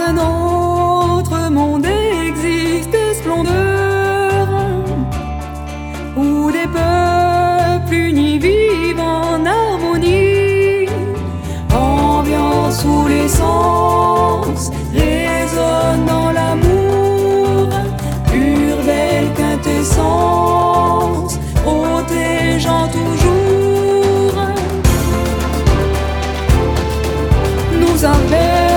un autre monde existe de splendeur, où des peuples unis vivent en harmonie. Ambiance où les sens résonnent dans l'amour, pure belle quintessence, protégeant toujours, nous appelle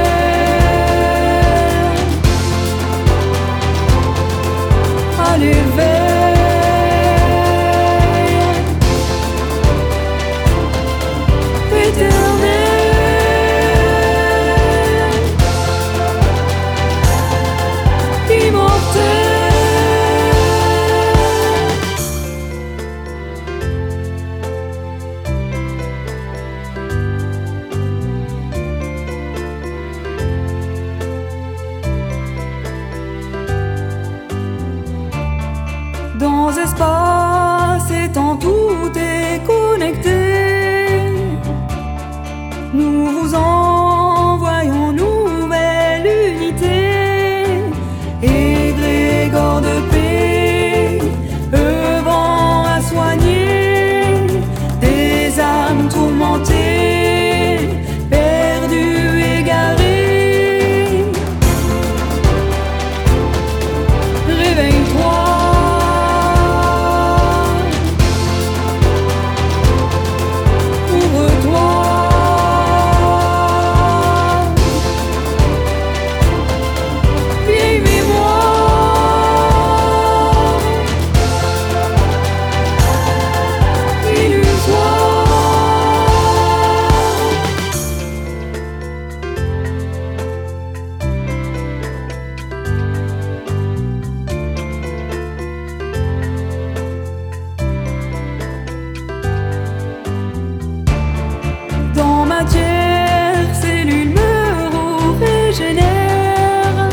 à l'éveil éternel. Dans espace et temps, tout est connecté. Nous vous envoyons nouvelle unité, égrégore de paix, œuvrant à soigner des âmes tourmentées, perdues, égarées. Réveille-toi. Cellules neuro-régénèrent,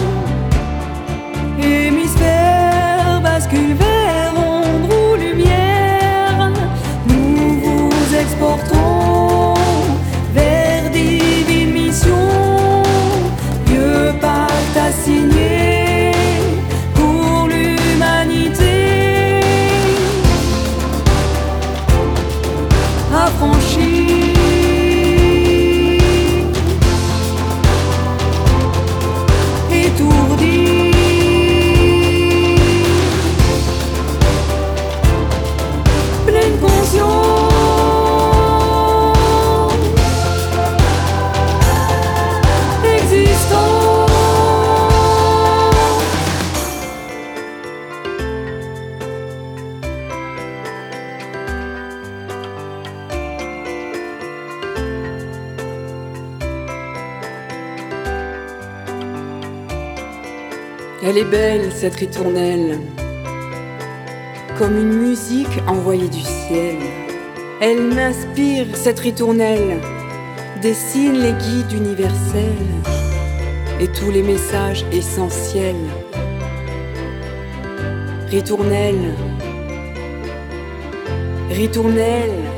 hémisphère bascule vers ombre ou lumière. Nous vous exportons vers divine mission, Dieu pacte à signer pour l'humanité. Affranchis, étourdi, pleine conscience, existence. Elle est belle, cette ritournelle, comme une musique envoyée du ciel. Elle m'inspire, cette ritournelle, dessine les guides universels et tous les messages essentiels. Ritournelle, ritournelle,